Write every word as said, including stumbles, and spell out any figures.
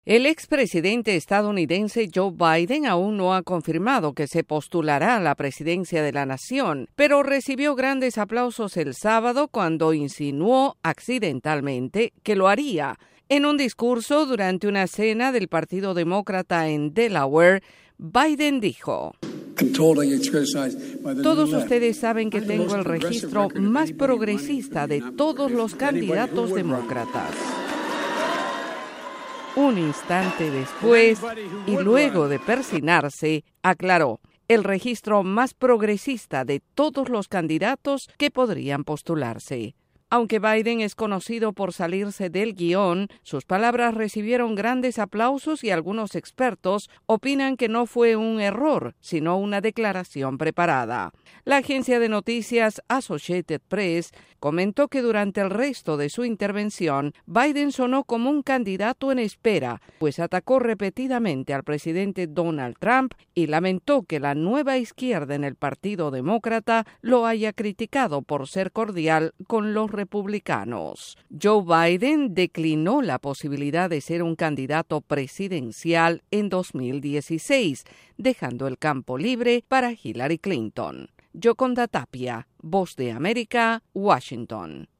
El expresidente estadounidense Joe Biden aún no ha confirmado que se postulará a la presidencia de la nación, pero recibió grandes aplausos el sábado cuando insinuó accidentalmente que lo haría. En un discurso durante una cena del Partido Demócrata en Delaware, Biden dijo: "Todos ustedes saben que tengo el registro más progresista de todos los candidatos demócratas". Un instante después, y luego de persignarse, aclaró: "El registro más progresista de todos los candidatos que podrían postularse". Aunque Biden es conocido por salirse del guión, sus palabras recibieron grandes aplausos y algunos expertos opinan que no fue un error, sino una declaración preparada. La agencia de noticias Associated Press comentó que durante el resto de su intervención, Biden sonó como un candidato en espera, pues atacó repetidamente al presidente Donald Trump y lamentó que la nueva izquierda en el Partido Demócrata lo haya criticado por ser cordial con los republicanos. Joe Biden declinó la posibilidad de ser un candidato presidencial en dos mil dieciséis, dejando el campo libre para Hillary Clinton. Yoconda Tapia, Voz de América, Washington.